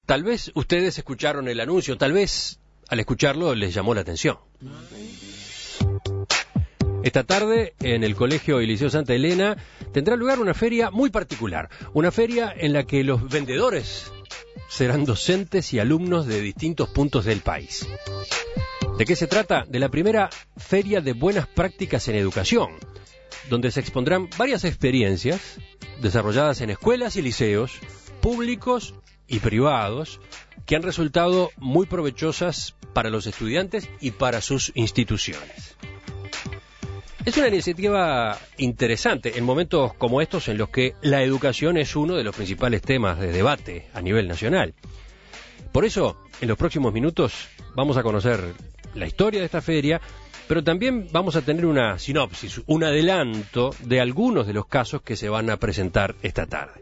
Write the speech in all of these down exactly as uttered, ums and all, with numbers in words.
Tal vez ustedes escucharon el anuncio, tal vez al escucharlo les llamó la atención. Esta tarde, en el Colegio y Liceo Santa Elena, tendrá lugar una feria muy particular. Una feria en la que los vendedores serán docentes y alumnos de distintos puntos del país. ¿De qué se trata? De la primera Feria de Buenas Prácticas en Educación, donde se expondrán varias experiencias desarrolladas en escuelas y liceos, públicos y privados, que han resultado muy provechosas para los estudiantes y para sus instituciones. Es una iniciativa interesante en momentos como estos en los que la educación es uno de los principales temas de debate a nivel nacional. Por eso, en los próximos minutos vamos a conocer la historia de esta feria, pero también vamos a tener una sinopsis, un adelanto de algunos de los casos que se van a presentar esta tarde.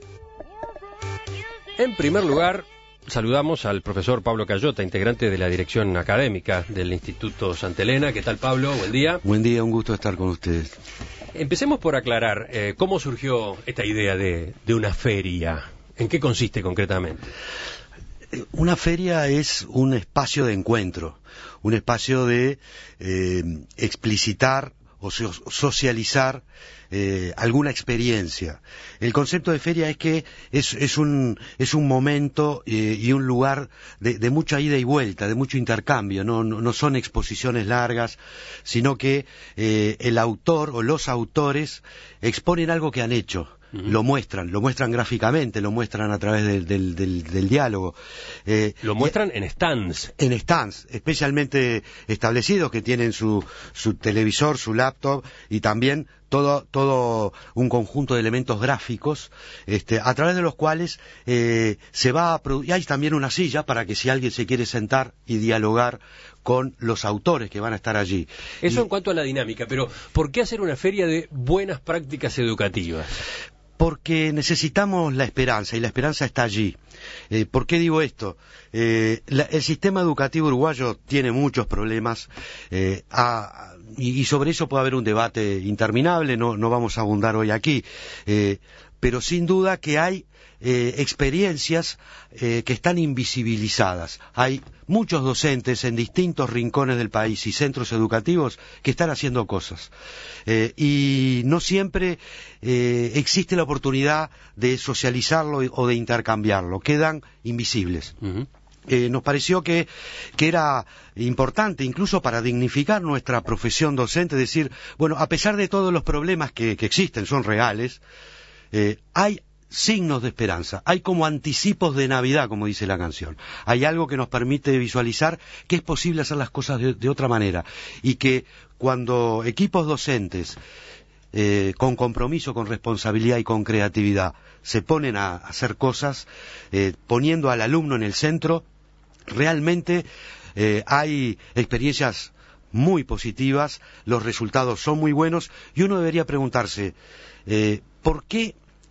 En primer lugar, saludamos al profesor Pablo Cayota, integrante de la dirección académica del Instituto Santa Elena. ¿Qué tal, Pablo? Buen día. Buen día, un gusto estar con ustedes. Empecemos por aclarar eh, cómo surgió esta idea de, de una feria. ¿En qué consiste concretamente? Una feria es un espacio de encuentro, un espacio de eh, explicitar o so- socializar eh, alguna experiencia. El concepto de feria es que es, es, un, es un momento eh, y un lugar de, de mucha ida y vuelta, de mucho intercambio, no, no, no son exposiciones largas, sino que eh, el autor o los autores exponen algo que han hecho. Uh-huh. Lo muestran, lo muestran gráficamente, lo muestran a través del, del, del, del diálogo. Eh, lo muestran en stands. En stands, especialmente establecidos, que tienen su, su televisor, su laptop y también todo, todo un conjunto de elementos gráficos, este, a través de los cuales eh, se va a producir. Y hay también una silla para que si alguien se quiere sentar y dialogar con los autores que van a estar allí. Eso y, en cuanto a la dinámica, pero ¿por qué hacer una feria de buenas prácticas educativas? Porque necesitamos la esperanza, y la esperanza está allí. Eh, ¿Por qué digo esto? Eh, la, el sistema educativo uruguayo tiene muchos problemas, eh, a, y, y sobre eso puede haber un debate interminable, no, no vamos a abundar hoy aquí, eh, pero sin duda que hay eh, experiencias eh, que están invisibilizadas. Hay muchos docentes en distintos rincones del país y centros educativos que están haciendo cosas. Eh, y no siempre eh, existe la oportunidad de socializarlo o de intercambiarlo. Quedan invisibles. Uh-huh. Eh, nos pareció que, que era importante, incluso para dignificar nuestra profesión docente, decir, bueno, a pesar de todos los problemas que, que existen, son reales, eh, hay signos de esperanza, hay como anticipos de Navidad, como dice la canción. Hay algo que nos permite visualizar que es posible hacer las cosas de, de otra manera, y que cuando equipos docentes eh, con compromiso, con responsabilidad y con creatividad se ponen a hacer cosas eh, poniendo al alumno en el centro, realmente eh, hay experiencias muy positivas, los resultados son muy buenos, y uno debería preguntarse eh, ¿por qué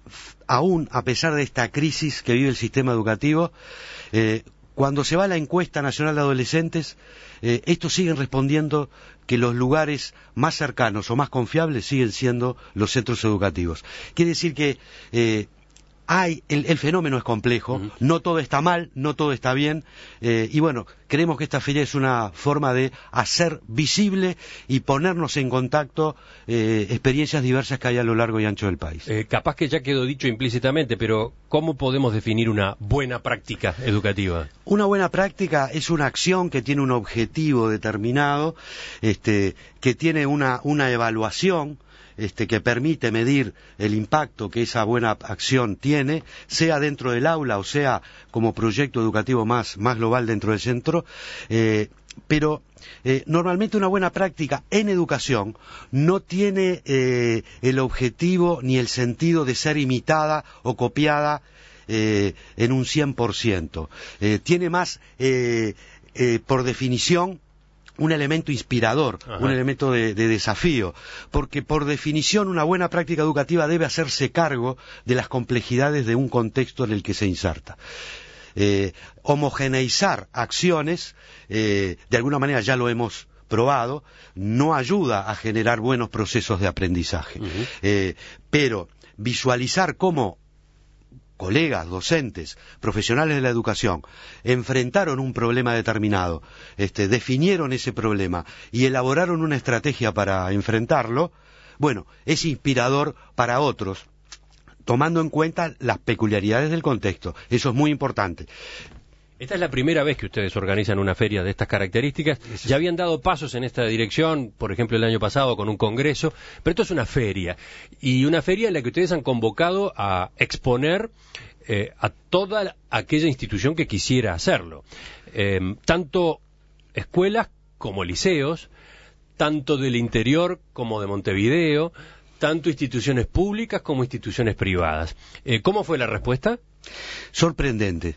aún a pesar de esta crisis que vive el sistema educativo, eh, cuando se va a la encuesta nacional de adolescentes, eh, estos siguen respondiendo que los lugares más cercanos o más confiables siguen siendo los centros educativos? Quiere decir que eh, hay el, el fenómeno es complejo, uh-huh. No todo está mal, no todo está bien, eh, y bueno, creemos que esta feria es una forma de hacer visible y ponernos en contacto eh, experiencias diversas que hay a lo largo y ancho del país. Eh, capaz que ya quedó dicho implícitamente, pero ¿cómo podemos definir una buena práctica educativa? Una buena práctica es una acción que tiene un objetivo determinado, este, que tiene una, una evaluación, Este, que permite medir el impacto que esa buena acción tiene, sea dentro del aula o sea como proyecto educativo más, más global dentro del centro, eh, pero eh, normalmente una buena práctica en educación no tiene eh, el objetivo ni el sentido de ser imitada o copiada eh, en un cien por ciento. Eh, tiene más, eh, eh, por definición, un elemento inspirador, Ajá. un elemento de, de desafío, porque por definición una buena práctica educativa debe hacerse cargo de las complejidades de un contexto en el que se inserta. Eh, homogeneizar acciones, eh, de alguna manera ya lo hemos probado, no ayuda a generar buenos procesos de aprendizaje. Uh-huh. Eh, pero visualizar cómo colegas, docentes, profesionales de la educación, enfrentaron un problema determinado, este, definieron ese problema y elaboraron una estrategia para enfrentarlo, bueno, es inspirador para otros, tomando en cuenta las peculiaridades del contexto. Eso es muy importante. Esta es la primera vez que ustedes organizan una feria de estas características. Ya habían dado pasos en esta dirección, por ejemplo, el año pasado con un congreso, pero esto es una feria. Y una feria en la que ustedes han convocado a exponer eh, a toda aquella institución que quisiera hacerlo. Eh, tanto escuelas como liceos, tanto del interior como de Montevideo, tanto instituciones públicas como instituciones privadas. Eh, ¿Cómo fue la respuesta? Sorprendente.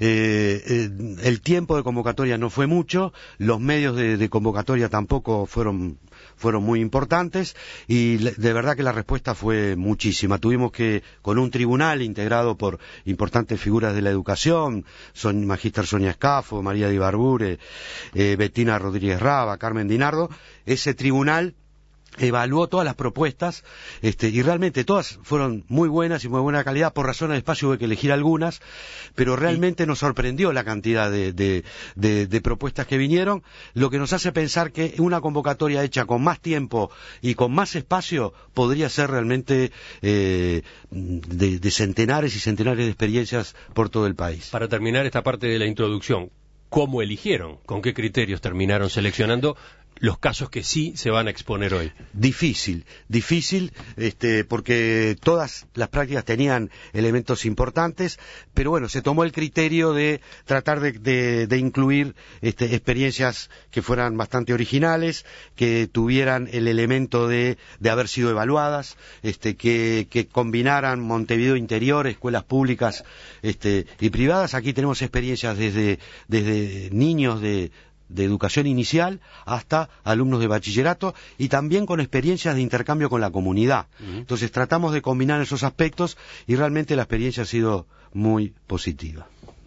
Eh, eh, el tiempo de convocatoria no fue mucho, los medios de, de convocatoria tampoco fueron fueron muy importantes y de verdad que la respuesta fue muchísima. Tuvimos que, con un tribunal integrado por importantes figuras de la educación, son Magíster Sonia Escafo, María de Ibarbure, eh, Bettina Rodríguez Raba, Carmen Dinardo, ese tribunal evaluó todas las propuestas este, y realmente todas fueron muy buenas y muy buena calidad. Por razones de espacio hubo que elegir algunas, pero realmente nos sorprendió la cantidad de, de, de, de propuestas que vinieron, lo que nos hace pensar que una convocatoria hecha con más tiempo y con más espacio podría ser realmente eh, de, de centenares y centenares de experiencias por todo el país. Para terminar esta parte de la introducción, ¿cómo eligieron? ¿Con qué criterios terminaron seleccionando los casos que sí se van a exponer hoy? Difícil, difícil, este, porque todas las prácticas tenían elementos importantes, pero bueno, se tomó el criterio de tratar de, de, de incluir este, experiencias que fueran bastante originales, que tuvieran el elemento de, de haber sido evaluadas, este, que, que combinaran Montevideo interior, escuelas públicas este, y privadas. Aquí tenemos experiencias desde, desde niños de de educación inicial hasta alumnos de bachillerato y también con experiencias de intercambio con la comunidad. Uh-huh. Entonces tratamos de combinar esos aspectos y realmente la experiencia ha sido muy positiva.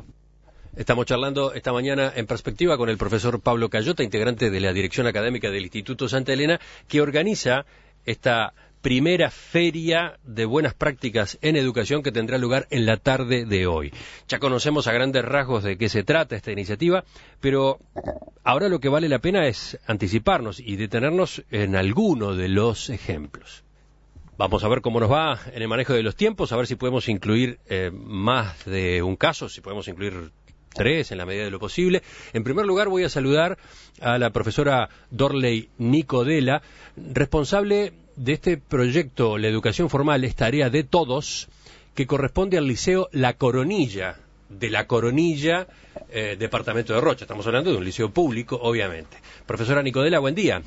Estamos charlando esta mañana en Perspectiva con el profesor Pablo Cayota, integrante de la dirección académica del Instituto Santa Elena, que organiza esta primera feria de buenas prácticas en educación que tendrá lugar en la tarde de hoy. Ya conocemos a grandes rasgos de qué se trata esta iniciativa, pero ahora lo que vale la pena es anticiparnos y detenernos en alguno de los ejemplos. Vamos a ver cómo nos va en el manejo de los tiempos, a ver si podemos incluir eh, más de un caso, si podemos incluir tres en la medida de lo posible. En primer lugar voy a saludar a la profesora Dorley Nicodela, responsable de este proyecto La Educación Formal es Tarea de Todos, que corresponde al Liceo La Coronilla, de La Coronilla, eh, departamento de Rocha. Estamos hablando de un liceo público, obviamente. Profesora Nicodela, buen día.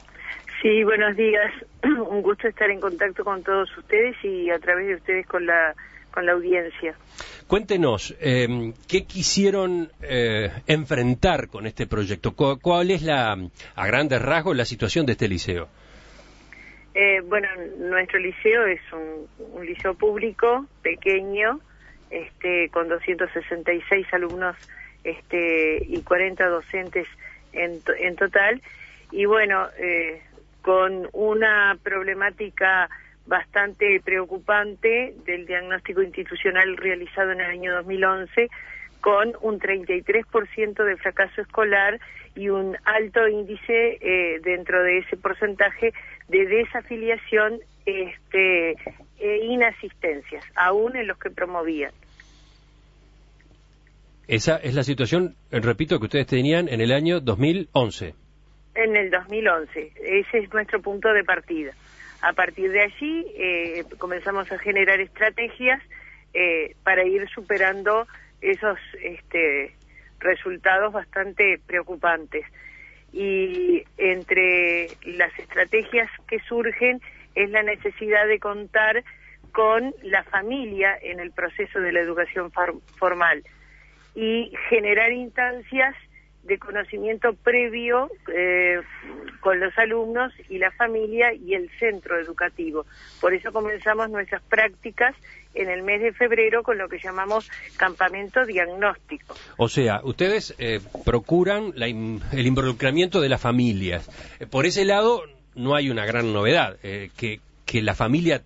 Sí, buenos días. Un gusto estar en contacto con todos ustedes y a través de ustedes con la con la audiencia. Cuéntenos, eh, ¿qué quisieron eh, enfrentar con este proyecto? ¿Cuál, cuál es, la, a grandes rasgos, la situación de este liceo? Eh, bueno, nuestro liceo es un, un liceo público, pequeño, este, con doscientos sesenta y seis alumnos este, y cuarenta docentes en, to en total, y bueno, eh, con una problemática bastante preocupante del diagnóstico institucional realizado en el año dos mil once, con un treinta y tres por ciento de fracaso escolar y un alto índice eh, dentro de ese porcentaje de desafiliación este, e inasistencias, aún en los que promovían. Esa es la situación, repito, que ustedes tenían en el año dos mil once. En el dos mil once, ese es nuestro punto de partida. A partir de allí eh, comenzamos a generar estrategias eh, para ir superando esos este, resultados bastante preocupantes. Y entre las estrategias que surgen es la necesidad de contar con la familia en el proceso de la educación formal y generar instancias de conocimiento previo eh, con los alumnos y la familia y el centro educativo. Por eso comenzamos nuestras prácticas en el mes de febrero con lo que llamamos campamento diagnóstico. O sea, ustedes eh, procuran la in, el involucramiento de las familias. Eh, por ese lado no hay una gran novedad, eh, que, que la familia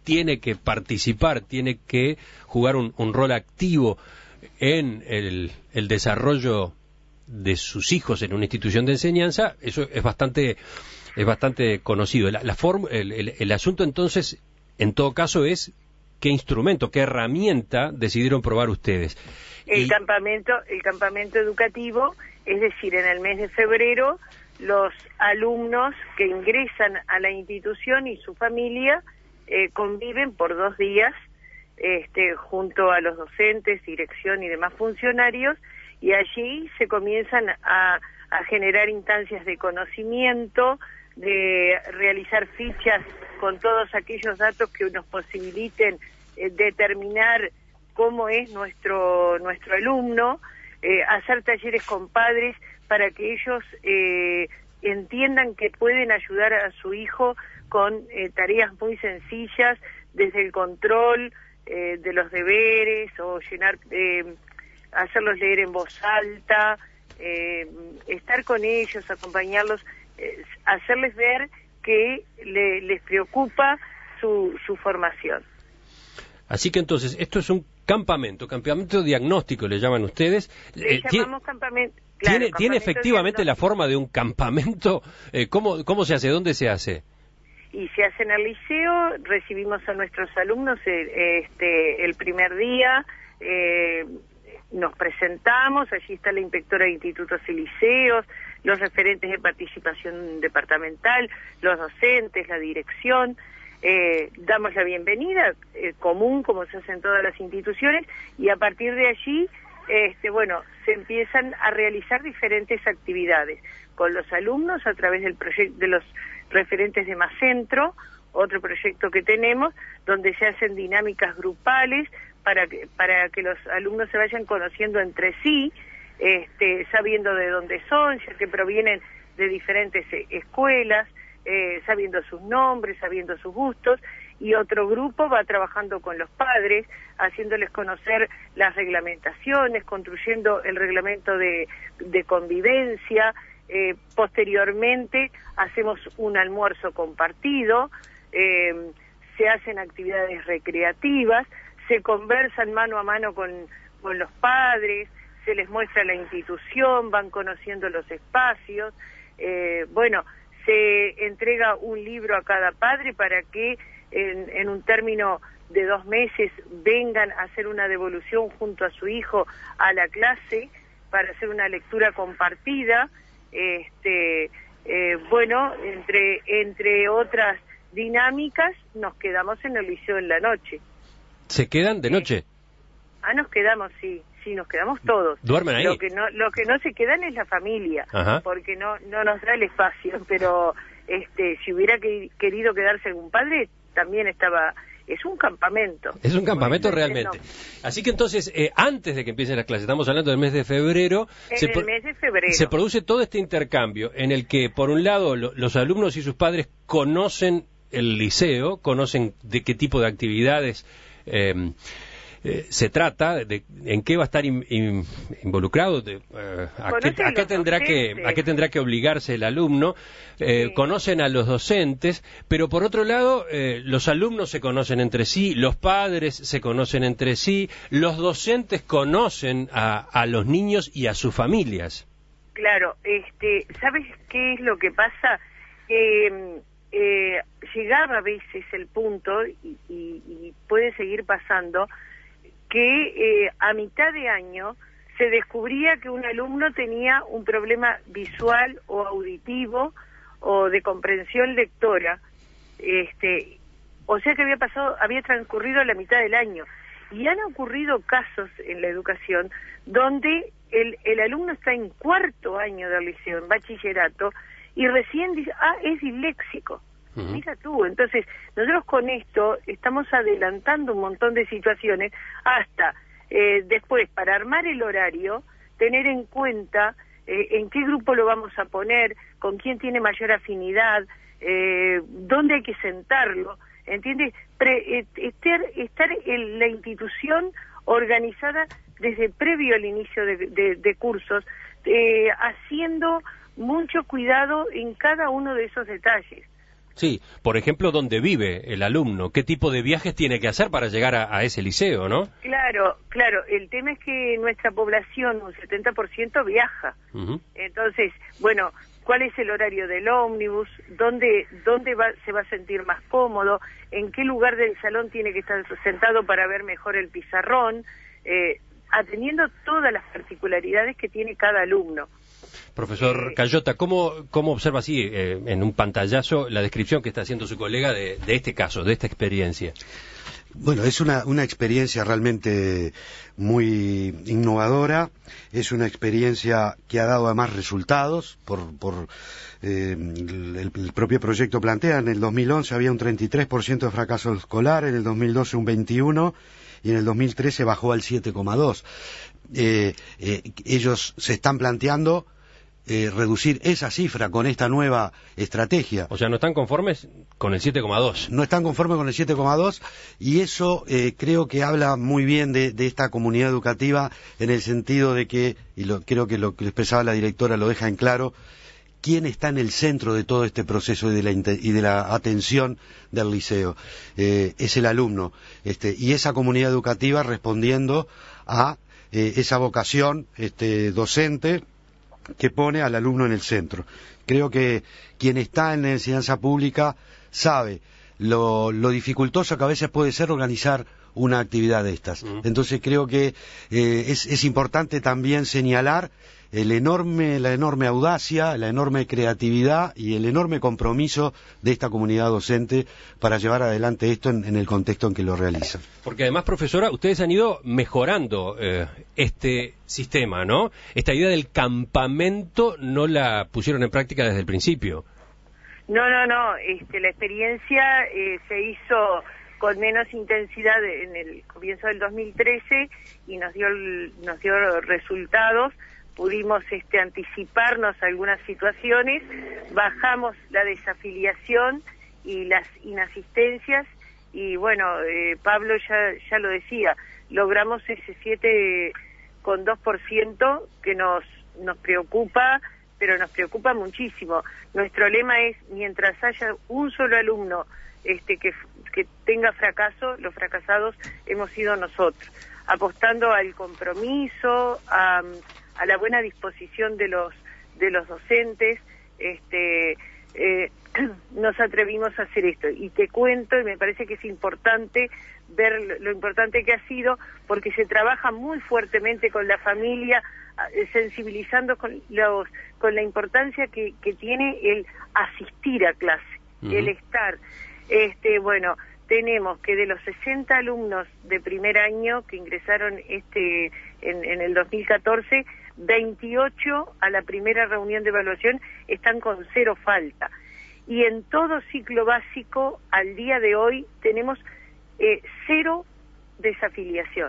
tiene que participar, tiene que jugar un, un rol activo en el, el desarrollo de sus hijos en una institución de enseñanza, eso es bastante es bastante conocido. La, la form, el, el, el asunto entonces, en todo caso, es qué instrumento, qué herramienta decidieron probar ustedes. El y... campamento, el campamento educativo, es decir, en el mes de febrero, los alumnos que ingresan a la institución y su familia eh, conviven por dos días este, junto a los docentes, dirección y demás funcionarios, y allí se comienzan a, a generar instancias de conocimiento, de realizar fichas con todos aquellos datos que nos posibiliten eh, determinar cómo es nuestro nuestro alumno, eh, hacer talleres con padres para que ellos eh, entiendan que pueden ayudar a su hijo con eh, tareas muy sencillas, desde el control eh, de los deberes o llenar, eh, hacerlos leer en voz alta, eh, estar con ellos, acompañarlos, eh, hacerles ver que le, les preocupa su, su formación. Así que entonces, esto es un campamento, campamento diagnóstico le llaman ustedes. Le eh, llamamos campamento. Claro, ¿Tiene, ¿Tiene efectivamente la forma de un campamento? Eh, ¿cómo, ¿Cómo se hace? ¿Dónde se hace? Y se hace en el liceo, recibimos a nuestros alumnos eh, este, el primer día, eh, nos presentamos, allí está la inspectora de institutos y liceos, los referentes de participación departamental, los docentes, la dirección, eh, damos la bienvenida, eh, común como se hace en todas las instituciones, y a partir de allí, este, bueno, se empiezan a realizar diferentes actividades con los alumnos a través del proyecto de los referentes de Macentro, otro proyecto que tenemos, donde se hacen dinámicas grupales para que, para que los alumnos se vayan conociendo entre sí, este, sabiendo de dónde son, ya que provienen de diferentes eh, escuelas, eh, sabiendo sus nombres, sabiendo sus gustos, y otro grupo va trabajando con los padres, haciéndoles conocer las reglamentaciones, construyendo el reglamento de, de convivencia. Eh, posteriormente hacemos un almuerzo compartido, eh, se hacen actividades recreativas, se conversan mano a mano con, con los padres, se les muestra la institución, van conociendo los espacios, eh, bueno, se entrega un libro a cada padre para que en, en un término de dos meses vengan a hacer una devolución junto a su hijo a la clase para hacer una lectura compartida. Este, eh, bueno, entre entre otras dinámicas, nos quedamos en el liceo en la noche. ¿Se quedan de noche? Ah, nos quedamos, sí, sí, nos quedamos todos. ¿Duermen ahí? Lo que no, lo que no se quedan es la familia, Ajá. porque no no nos da el espacio, pero este, si hubiera que, querido quedarse algún padre, también estaba... Es un campamento. Es un campamento Por realmente. no. Así que entonces, eh, antes de que empiecen las clases, estamos hablando del mes de febrero, En se, el pro- mes de febrero. se produce todo este intercambio en el que, por un lado, lo- los alumnos y sus padres conocen el liceo, conocen de qué tipo de actividades eh, eh, se trata, de, en qué va a estar in, in, involucrado, de, eh, a, qué, a, qué tendrá que, a qué tendrá que obligarse el alumno, eh, Sí. conocen a los docentes, pero por otro lado, eh, los alumnos se conocen entre sí, los padres se conocen entre sí, los docentes conocen a, a los niños y a sus familias. Claro, este, ¿sabes qué es lo que pasa? Eh, eh, llegaba a veces el punto, y, y, y puede seguir pasando, que eh, a mitad de año se descubría que un alumno tenía un problema visual o auditivo o de comprensión lectora, este, o sea que había pasado, había transcurrido la mitad del año, y han ocurrido casos en la educación donde el, el alumno está en cuarto año del liceo, en bachillerato, y recién dice, ah, es disléxico. Uh-huh. Mira tú, entonces nosotros con esto estamos adelantando un montón de situaciones hasta eh, después, para armar el horario, tener en cuenta eh, en qué grupo lo vamos a poner, con quién tiene mayor afinidad, eh, dónde hay que sentarlo, ¿entiendes? Pre, eh, estar, estar en la institución organizada desde previo al inicio de, de, de cursos, eh, haciendo mucho cuidado en cada uno de esos detalles. Sí, por ejemplo, dónde vive el alumno, qué tipo de viajes tiene que hacer para llegar a, a ese liceo, ¿no? Claro, claro, el tema es que nuestra población, un setenta por ciento viaja. Uh-huh. Entonces, bueno, ¿cuál es el horario del ómnibus? ¿Dónde, dónde va, se va a sentir más cómodo? ¿En qué lugar del salón tiene que estar sentado para ver mejor el pizarrón? Eh, atendiendo todas las particularidades que tiene cada alumno. Profesor Eh, Cayota, ¿cómo, cómo observa así eh, en un pantallazo la descripción que está haciendo su colega de, de este caso, de esta experiencia? Bueno, es una, una experiencia realmente muy innovadora, es una experiencia que ha dado además resultados, por, por eh, el, el propio proyecto plantea, en el dos mil once había un treinta y tres por ciento de fracaso escolar, en el dos mil doce un veintiuno por ciento y en el dos mil trece bajó al siete coma dos por ciento. Eh, eh, ellos se están planteando Eh, reducir esa cifra con esta nueva estrategia. O sea, ¿no están conformes con el siete coma dos? No están conformes con el siete coma dos y eso eh, creo que habla muy bien de, de esta comunidad educativa en el sentido de que, y lo, creo que lo que expresaba la directora lo deja en claro, quién está en el centro de todo este proceso y de la, y de la atención del liceo. Eh, es el alumno. Este, y esa comunidad educativa respondiendo a eh, esa vocación este, docente que pone al alumno en el centro. Creo que quien está en la enseñanza pública sabe lo, lo dificultoso que a veces puede ser organizar una actividad de estas. Uh-huh. Entonces creo que eh, es, es importante también señalar el enorme, la enorme audacia, la enorme creatividad y el enorme compromiso de esta comunidad docente para llevar adelante esto en, en el contexto en que lo realizan. Porque además, profesora, ustedes han ido mejorando eh, este sistema, ¿no? Esta idea del campamento no la pusieron en práctica desde el principio. No, no, no. Este, la experiencia eh, se hizo con menos intensidad en el comienzo del dos mil trece y nos dio, nos dio resultados. Pudimos este, anticiparnos a algunas situaciones, bajamos la desafiliación y las inasistencias y bueno, eh, Pablo ya, ya lo decía, logramos ese siete coma dos por ciento que nos, nos preocupa, pero nos preocupa muchísimo. Nuestro lema es, mientras haya un solo alumno este, que, que tenga fracaso, los fracasados hemos sido nosotros, apostando al compromiso, a... a la buena disposición de los de los docentes, este eh, nos atrevimos a hacer esto. Y te cuento, y me parece que es importante ver lo importante que ha sido, porque se trabaja muy fuertemente con la familia, sensibilizando con los con la importancia que, que tiene el asistir a clase, uh-huh. el estar. Este bueno, tenemos que de los sesenta alumnos de primer año que ingresaron este en, en el dos mil catorce, veintiocho a la primera reunión de evaluación están con cero falta. Y en todo ciclo básico, al día de hoy, tenemos eh, cero desafiliación.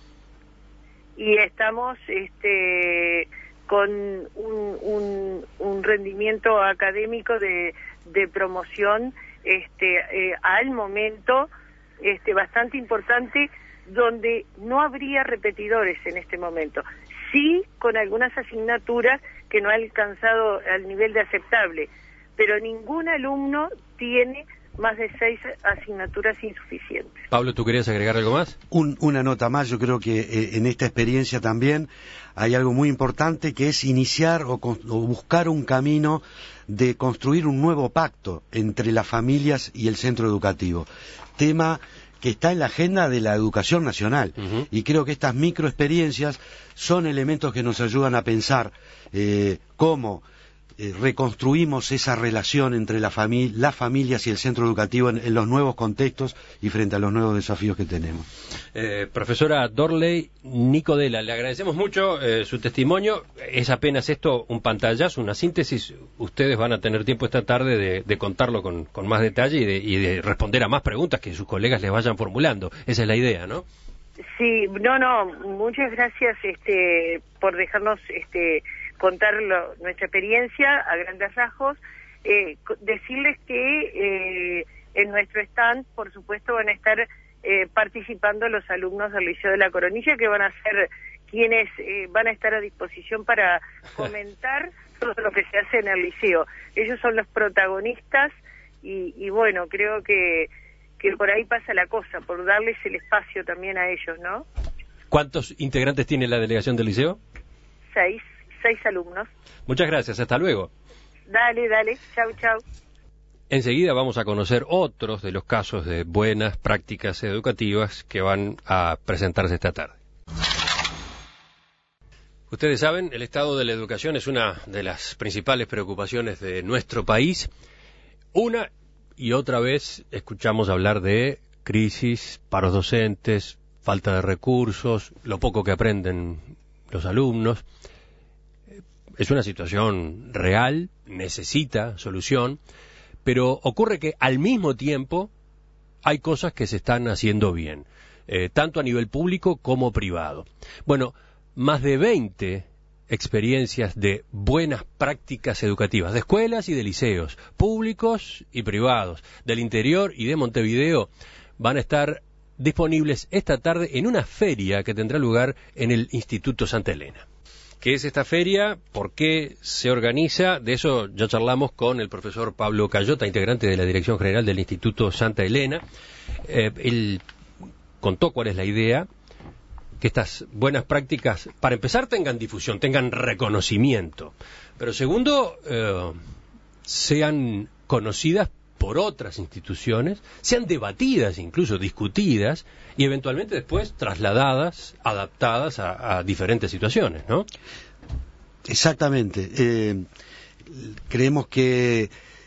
Y estamos este, con un, un, un rendimiento académico de, de promoción este, eh, al momento este, bastante importante, donde no habría repetidores en este momento. Sí, con algunas asignaturas que no ha alcanzado al nivel de aceptable, pero ningún alumno tiene más de seis asignaturas insuficientes. Pablo, ¿tú querías agregar algo más? Un, una nota más, yo creo que eh, en esta experiencia también hay algo muy importante que es iniciar o, con, o buscar un camino de construir un nuevo pacto entre las familias y el centro educativo. Tema que está en la agenda de la educación nacional. Uh-huh. Y creo que estas microexperiencias son elementos que nos ayudan a pensar eh, cómo eh, reconstruimos esa relación entre la fami- las familias y el centro educativo en, en los nuevos contextos y frente a los nuevos desafíos que tenemos. Eh, profesora Dorley Nicodela, le agradecemos mucho eh, su testimonio. Es apenas esto un pantallazo, una síntesis. Ustedes van a tener tiempo esta tarde de, de contarlo con, con más detalle y de, y de responder a más preguntas que sus colegas les vayan formulando. Esa es la idea, ¿no? Sí, no, no, muchas gracias este, por dejarnos este, contar lo, nuestra experiencia a grandes rasgos. Eh, decirles que eh, en nuestro stand, por supuesto, van a estar eh, participando los alumnos del Liceo de la Coronilla, que van a ser quienes eh, van a estar a disposición para comentar todo lo que se hace en el liceo. Ellos son los protagonistas y, y bueno, creo que, que por ahí pasa la cosa, por darles el espacio también a ellos, ¿no? ¿Cuántos integrantes tiene la delegación del liceo? Seis, seis alumnos. Muchas gracias, hasta luego. Dale, dale, chau, chau. Enseguida vamos a conocer otros de los casos de buenas prácticas educativas que van a presentarse esta tarde. Ustedes saben, el estado de la educación es una de las principales preocupaciones de nuestro país. Una y otra vez escuchamos hablar de crisis, paros docentes, falta de recursos, lo poco que aprenden los alumnos. Es una situación real, necesita solución. Pero ocurre que al mismo tiempo hay cosas que se están haciendo bien, eh, tanto a nivel público como privado. Bueno, más de veinte experiencias de buenas prácticas educativas, de escuelas y de liceos, públicos y privados, del interior y de Montevideo, van a estar disponibles esta tarde en una feria que tendrá lugar en el Instituto Santa Elena. ¿Qué es esta feria? ¿Por qué se organiza? De eso ya charlamos con el profesor Pablo Cayota, integrante de la Dirección General del Instituto Santa Elena. Eh, él contó cuál es la idea, que estas buenas prácticas, para empezar, tengan difusión, tengan reconocimiento, pero segundo, eh, sean conocidas por otras instituciones, sean debatidas, incluso discutidas, y eventualmente después trasladadas, adaptadas a, a diferentes situaciones, ¿no? Exactamente. Eh, creemos que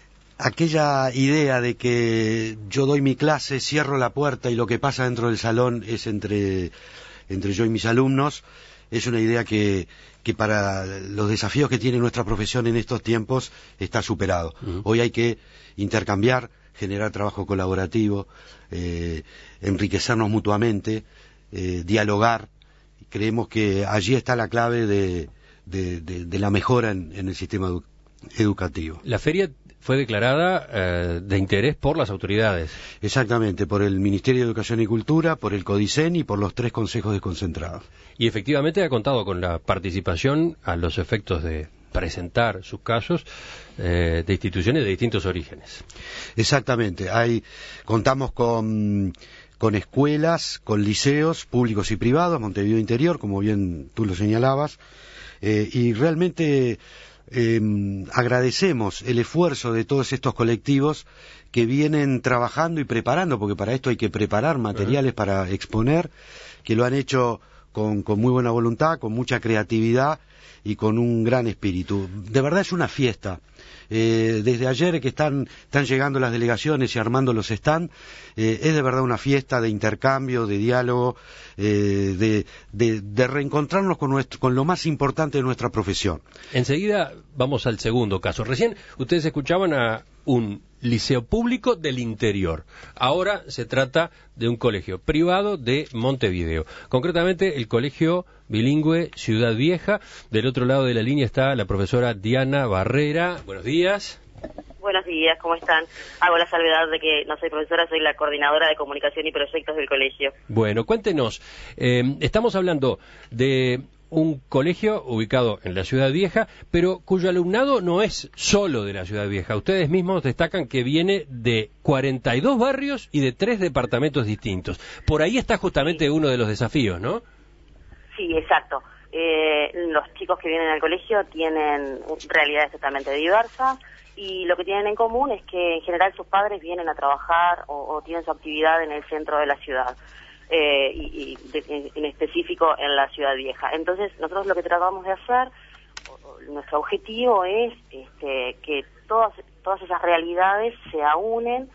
aquella idea de que yo doy mi clase, cierro la puerta y lo que pasa dentro del salón es entre, entre yo y mis alumnos, es una idea que, que para los desafíos que tiene nuestra profesión en estos tiempos está superado. Uh-huh. Hoy hay que intercambiar, generar trabajo colaborativo, eh, enriquecernos mutuamente, eh, dialogar. Creemos que allí está la clave de, de, de, de la mejora en, en el sistema edu- educativo. La feria fue declarada eh, de interés por las autoridades. Exactamente, por el Ministerio de Educación y Cultura, por el CODICEN y por los tres consejos desconcentrados. Y efectivamente ha contado con la participación a los efectos de presentar sus casos eh, de instituciones de distintos orígenes. Exactamente, hay contamos con, con escuelas, con liceos públicos y privados, Montevideo Interior, como bien tú lo señalabas, eh, y realmente eh, agradecemos el esfuerzo de todos estos colectivos que vienen trabajando y preparando, porque para esto hay que preparar materiales uh-huh. para exponer, que lo han hecho con, con muy buena voluntad, con mucha creatividad y con un gran espíritu. De verdad es una fiesta. Eh, desde ayer que están, están llegando las delegaciones y armando los stand, eh, es de verdad una fiesta de intercambio, de diálogo, eh, de, de, de reencontrarnos con, nuestro, con lo más importante de nuestra profesión. Enseguida vamos al segundo caso. Recién ustedes escuchaban a un liceo público del interior. Ahora se trata de un colegio privado de Montevideo. Concretamente el colegio bilingüe Ciudad Vieja. Del otro lado de la línea está la profesora Diana Barrera. Buenos días. Buenos días, ¿cómo están? Hago la salvedad de que no soy profesora, soy la coordinadora de comunicación y proyectos del colegio. Bueno, cuéntenos. Eh, estamos hablando de un colegio ubicado en la Ciudad Vieja, pero cuyo alumnado no es solo de la Ciudad Vieja. Ustedes mismos destacan que viene de cuarenta y dos barrios y de tres departamentos distintos. Por ahí está justamente uno de los desafíos, ¿no? Sí, exacto. Eh, los chicos que vienen al colegio tienen realidades totalmente diversas y lo que tienen en común es que en general sus padres vienen a trabajar o, o tienen su actividad en el centro de la ciudad. Eh, y, y de, en específico en la Ciudad Vieja. Entonces, nosotros lo que tratamos de hacer, nuestro objetivo es este, que todas todas esas realidades se aúnen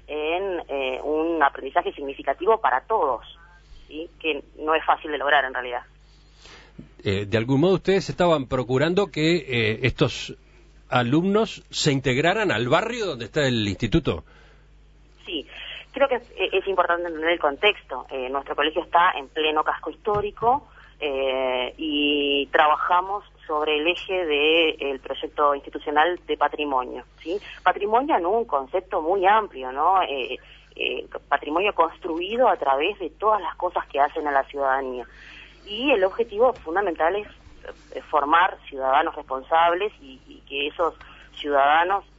en eh, un aprendizaje significativo para todos, ¿sí? Que no es fácil de lograr en realidad. Eh, de algún modo ustedes estaban procurando que eh, estos alumnos se integraran al barrio donde está el instituto. Sí. Creo que es, es importante entender el contexto. Eh, nuestro colegio está en pleno casco histórico eh, y trabajamos sobre el eje del proyecto institucional de patrimonio, ¿sí? Patrimonio en un concepto muy amplio, ¿no? Eh, eh, patrimonio construido a través de todas las cosas que hacen a la ciudadanía. Y el objetivo fundamental es eh, formar ciudadanos responsables y, y que esos ciudadanos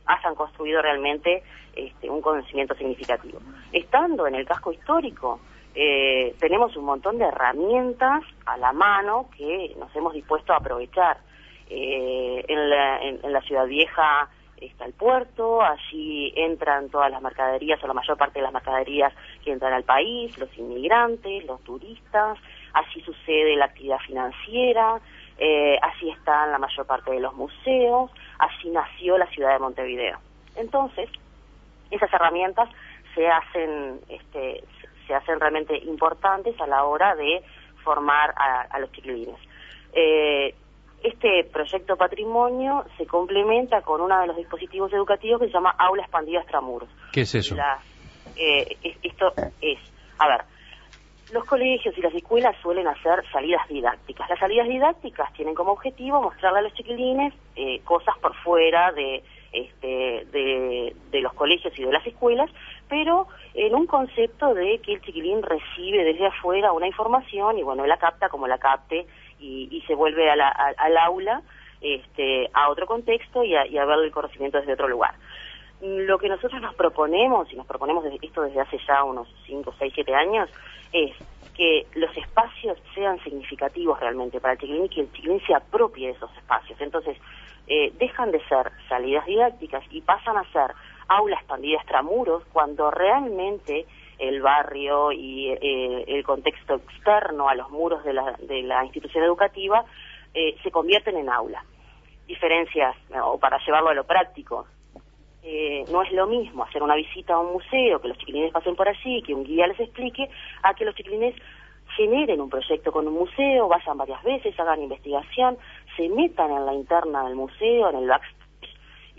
hayan construido realmente este, un conocimiento significativo. Estando en el casco histórico, eh, tenemos un montón de herramientas a la mano que nos hemos dispuesto a aprovechar. Eh, en, la, en, en la Ciudad Vieja está el puerto, allí entran todas las mercaderías, o la mayor parte de las mercaderías que entran al país, los inmigrantes, los turistas, allí sucede la actividad financiera, eh, allí están la mayor parte de los museos, allí nació la ciudad de Montevideo. Entonces, esas herramientas se hacen, este, se hacen realmente importantes a la hora de formar a, a los chiquilines. Eh, Este proyecto Patrimonio se complementa con uno de los dispositivos educativos que se llama Aula Expandida Extramuros. ¿Qué es eso? La, eh, esto es, a ver, los colegios y las escuelas suelen hacer salidas didácticas. Las salidas didácticas tienen como objetivo mostrarle a los chiquilines eh, cosas por fuera de, este, de, de los colegios y de las escuelas, pero en un concepto de que el chiquilín recibe desde afuera una información y bueno, él la capta como la capte y, y se vuelve a la, a, al aula este, a otro contexto y a, y a ver el conocimiento desde otro lugar. Lo que nosotros nos proponemos, y nos proponemos esto desde hace ya unos cinco, seis, siete años, es que los espacios sean significativos realmente para el chiquilín y que el chiquilín se apropie de esos espacios. Entonces, eh, dejan de ser salidas didácticas y pasan a ser aula expandida extramuros cuando realmente el barrio y eh, el contexto externo a los muros de la, de la institución educativa eh, se convierten en aula. Diferencias, o para llevarlo a lo práctico, eh, no es lo mismo hacer una visita a un museo, que los chiquilines pasen por allí, que un guía les explique, a que los chiquilines generen un proyecto con un museo, vayan varias veces, hagan investigación, se metan en la interna del museo, en el backstage,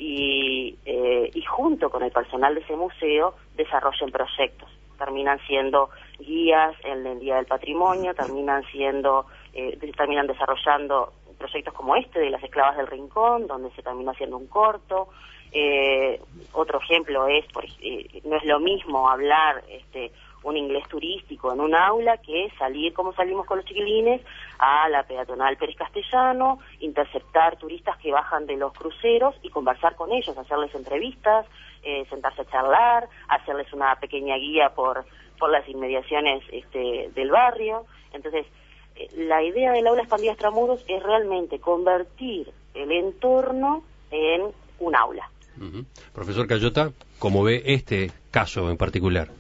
y, eh, y junto con el personal de ese museo desarrollen proyectos. Terminan siendo guías en el Día del Patrimonio, terminan siendo, eh, terminan desarrollando proyectos como este de las Esclavas del Rincón, donde se terminó haciendo un corto. Eh, otro ejemplo es, por, eh, no es lo mismo hablar este, un inglés turístico en un aula que salir como salimos con los chiquilines a la peatonal Pérez Castellano, interceptar turistas que bajan de los cruceros y conversar con ellos, hacerles entrevistas, eh, sentarse a charlar, hacerles una pequeña guía por, por las inmediaciones este, del barrio. Entonces, eh, la idea del aula expandida extramuros es realmente convertir el entorno en un aula. Uh-huh. Profesor Cayota, ¿cómo ve este caso en particular?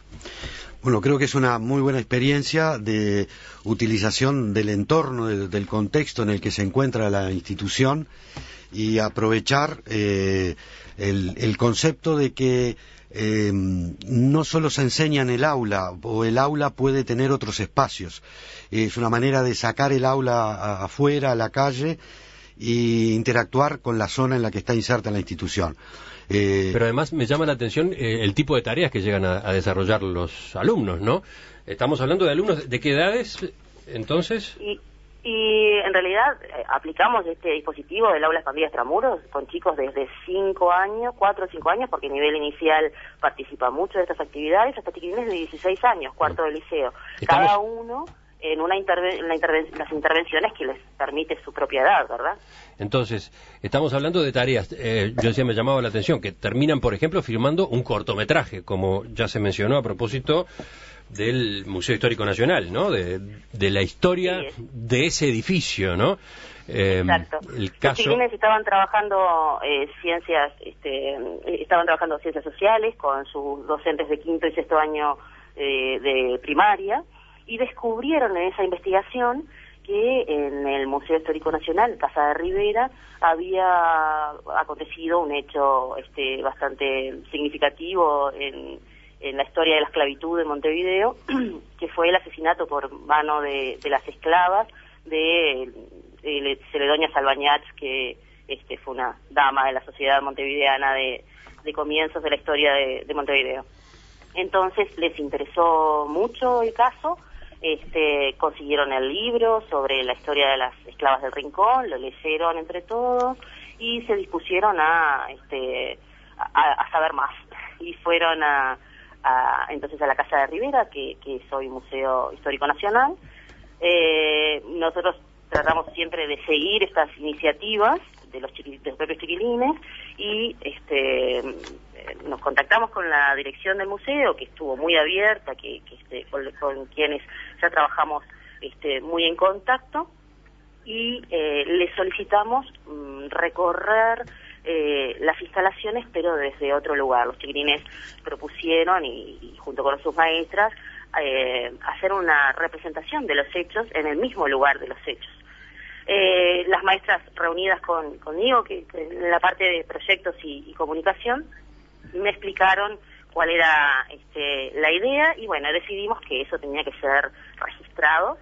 Bueno, creo que es una muy buena experiencia de utilización del entorno, de, del contexto en el que se encuentra la institución y aprovechar eh, el, el concepto de que eh, no solo se enseña en el aula, o el aula puede tener otros espacios. Es una manera de sacar el aula a, afuera, a la calle, y interactuar con la zona en la que está inserta la institución. Eh, Pero además me llama la atención eh, el tipo de tareas que llegan a, a desarrollar los alumnos, ¿no? Estamos hablando de alumnos, ¿de qué edades, entonces? Y, y en realidad eh, aplicamos este dispositivo del aula expandida extramuros con chicos desde cinco años, cuatro o cinco años, porque a nivel inicial participa mucho de estas actividades, hasta chiquilines de dieciséis años, cuarto de liceo. Estamos... Cada uno en una interve en la interven las intervenciones que les permite su propia edad, ¿verdad? Entonces, estamos hablando de tareas, eh, yo decía, me llamaba la atención, que terminan, por ejemplo, filmando un cortometraje, como ya se mencionó a propósito del Museo Histórico Nacional, ¿no? De, de la historia sí, de ese edificio, ¿no? Eh, Exacto. El caso... Los chiquilines estaban trabajando eh, ciencias, este, estaban trabajando ciencias sociales con sus docentes de quinto y sexto año eh, de primaria, y descubrieron en esa investigación que en el Museo Histórico Nacional, Casa de Rivera, había acontecido un hecho este, bastante significativo en, en la historia de la esclavitud de Montevideo, que fue el asesinato por mano de, de las esclavas de, de Celedonía Salvañach, que este, fue una dama de la sociedad montevideana de, de comienzos de la historia de, de Montevideo. Entonces les interesó mucho el caso. Este, consiguieron el libro sobre la historia de las esclavas del Rincón, lo leyeron entre todos y se dispusieron a, este, a, a saber más. Y fueron a, a, entonces a la Casa de Rivera, que, que es hoy Museo Histórico Nacional. Eh, nosotros tratamos siempre de seguir estas iniciativas de los, chiqui, de los propios chiquilines y este, nos contactamos con la dirección del museo, que estuvo muy abierta, que, que este, con, con quienes ya trabajamos este, muy en contacto, y eh, les solicitamos mm, recorrer eh, las instalaciones, pero desde otro lugar. Los chiquilines propusieron, y, y junto con sus maestras, eh, hacer una representación de los hechos en el mismo lugar de los hechos. Eh, las maestras reunidas con, conmigo, que, que en la parte de proyectos y, y comunicación, me explicaron cuál era este, la idea, y bueno, decidimos que eso tenía que ser registrado,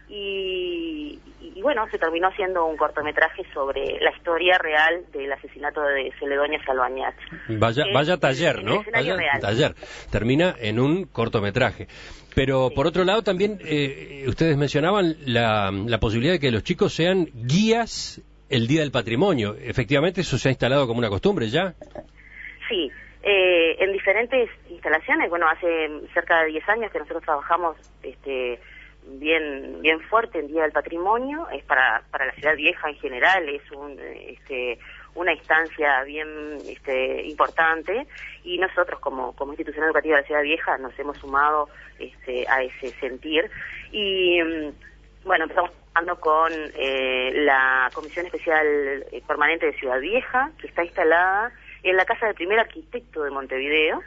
y, y, y bueno, se terminó haciendo un cortometraje sobre la historia real del asesinato de Celedonio Salvañach. Vaya, vaya taller, ¿no? Vaya real. taller. Termina en un cortometraje. Pero sí. Por otro lado también eh, ustedes mencionaban la, la posibilidad de que los chicos sean guías el Día del Patrimonio. Efectivamente, eso se ha instalado como una costumbre ya. Sí. Eh, en diferentes instalaciones, bueno, hace cerca de diez años que nosotros trabajamos este, bien bien fuerte en Día del Patrimonio, es para, para la Ciudad Vieja en general, es un, este, una instancia bien este, importante, y nosotros como, como institución educativa de la Ciudad Vieja nos hemos sumado este, a ese sentir, y bueno, empezamos trabajando con eh, la Comisión Especial Permanente de Ciudad Vieja, que está instalada en la casa del primer arquitecto de Montevideo,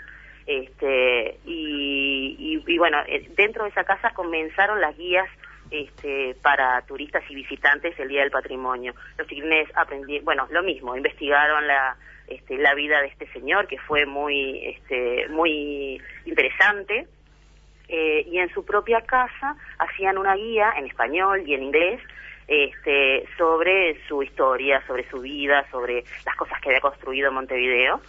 este, y, y, y bueno, dentro de esa casa comenzaron las guías este, para turistas y visitantes el Día del Patrimonio. Los chiquilines aprendieron, bueno, lo mismo, investigaron la, este, la vida de este señor, que fue muy, este, muy interesante, eh, y en su propia casa hacían una guía en español y en inglés, Este, sobre su historia, sobre su vida, sobre las cosas que había construido en Montevideo.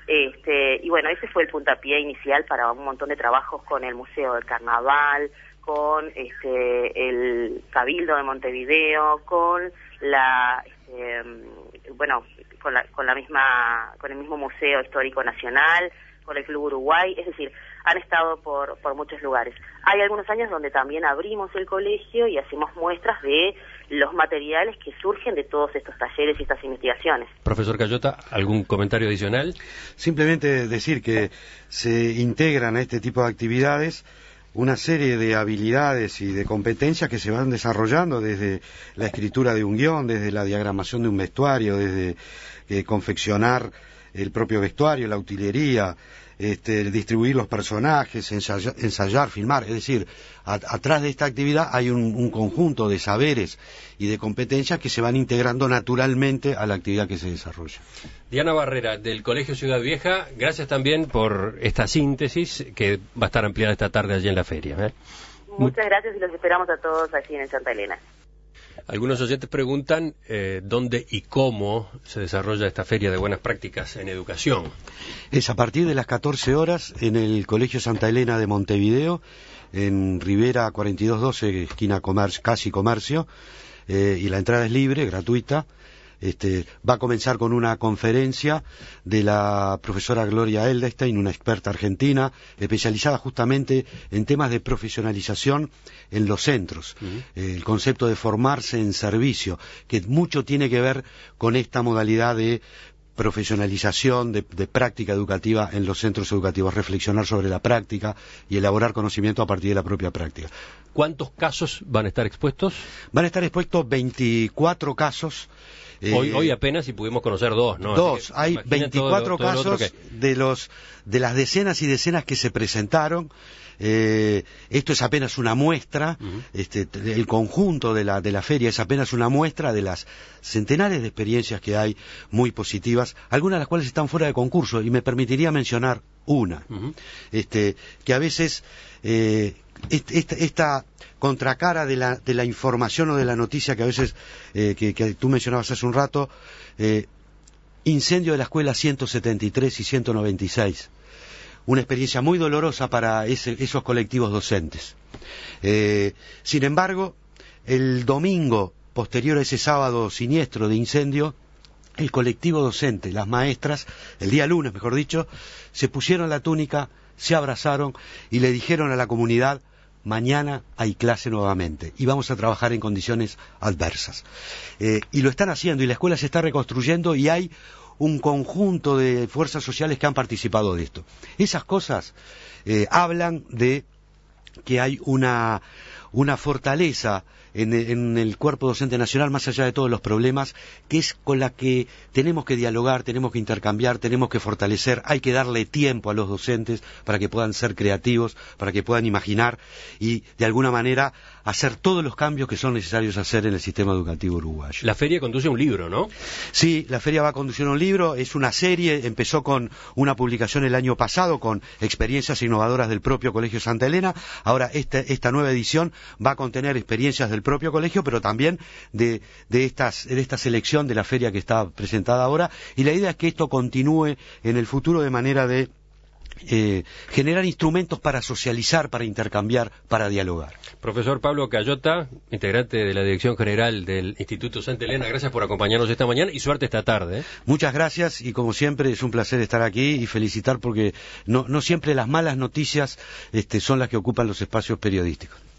Este, y bueno, ese fue el puntapié inicial para un montón de trabajos con el Museo del Carnaval, con este, el Cabildo de Montevideo, con la, este, bueno, con la, con la misma, con el mismo Museo Histórico Nacional, con el Club Uruguay, es decir, han estado por, por muchos lugares. Hay algunos años donde también abrimos el colegio y hacemos muestras de los materiales que surgen de todos estos talleres y estas investigaciones. Profesor Cayota, ¿algún comentario adicional? Simplemente decir que se integran a este tipo de actividades una serie de habilidades y de competencias que se van desarrollando desde la escritura de un guión, desde la diagramación de un vestuario, desde eh, confeccionar el propio vestuario, la utilería, este, distribuir los personajes, ensayar, ensayar filmar. Es decir, a, atrás de esta actividad hay un, un conjunto de saberes y de competencias que se van integrando naturalmente a la actividad que se desarrolla. Diana Barrera, del Colegio Ciudad Vieja, gracias también por esta síntesis que va a estar ampliada esta tarde allí en la feria, ¿eh? Muchas gracias y los esperamos a todos allí en Santa Elena. Algunos oyentes preguntan eh, dónde y cómo se desarrolla esta Feria de Buenas Prácticas en Educación. Es a partir de las catorce horas en el Colegio Santa Elena de Montevideo, en Rivera cuarenta y dos doce, esquina Comercio, casi Comercio, eh, y la entrada es libre, gratuita. Este, va a comenzar con una conferencia de la profesora Gloria Eldestein, una experta argentina, especializada justamente en temas de profesionalización en los centros. Uh-huh. eh, el concepto de formarse en servicio, que mucho tiene que ver con esta modalidad de profesionalización, de, de práctica educativa en los centros educativos, reflexionar sobre la práctica y elaborar conocimiento a partir de la propia práctica. ¿Cuántos casos van a estar expuestos? Van a estar expuestos veinticuatro casos. Hoy, eh, hoy apenas si pudimos conocer dos, ¿no? Dos, hay veinticuatro todo, todo casos que... de los de las decenas y decenas que se presentaron. Eh, esto es apenas una muestra, uh-huh. este, el conjunto de la, de la feria es apenas una muestra de las centenares de experiencias que hay muy positivas, algunas de las cuales están fuera de concurso, y me permitiría mencionar una, uh-huh. este, que a veces eh, esta, esta contracara de la, de la información o de la noticia que a veces, eh, que, que tú mencionabas hace un rato, eh, incendio de la escuela ciento setenta y tres y ciento noventa y seis. Una experiencia muy dolorosa para ese, esos colectivos docentes. Eh, sin embargo, el domingo posterior a ese sábado siniestro de incendio, el colectivo docente, las maestras, el día lunes mejor dicho, se pusieron la túnica, se abrazaron y le dijeron a la comunidad: mañana hay clase nuevamente y vamos a trabajar en condiciones adversas. Eh, y lo están haciendo y la escuela se está reconstruyendo y hay un conjunto de fuerzas sociales que han participado de esto. Esas cosas eh, hablan de que hay una, una fortaleza en, en el cuerpo docente nacional, más allá de todos los problemas, que es con la que tenemos que dialogar, tenemos que intercambiar, tenemos que fortalecer, hay que darle tiempo a los docentes para que puedan ser creativos, para que puedan imaginar y, de alguna manera, hacer todos los cambios que son necesarios hacer en el sistema educativo uruguayo. La feria conduce un libro, ¿no? Sí, la feria va a conducir un libro, es una serie, empezó con una publicación el año pasado con experiencias innovadoras del propio Colegio Santa Elena, ahora esta, esta nueva edición va a contener experiencias del propio colegio, pero también de, de, estas, de esta selección de la feria que está presentada ahora, y la idea es que esto continúe en el futuro de manera de Eh, generar instrumentos para socializar, para intercambiar, para dialogar. Profesor Pablo Cayota, integrante de la Dirección General del Instituto Santa Elena, gracias por acompañarnos esta mañana y suerte esta tarde, ¿eh? Muchas gracias y como siempre es un placer estar aquí y felicitar porque no, no siempre las malas noticias este, son las que ocupan los espacios periodísticos.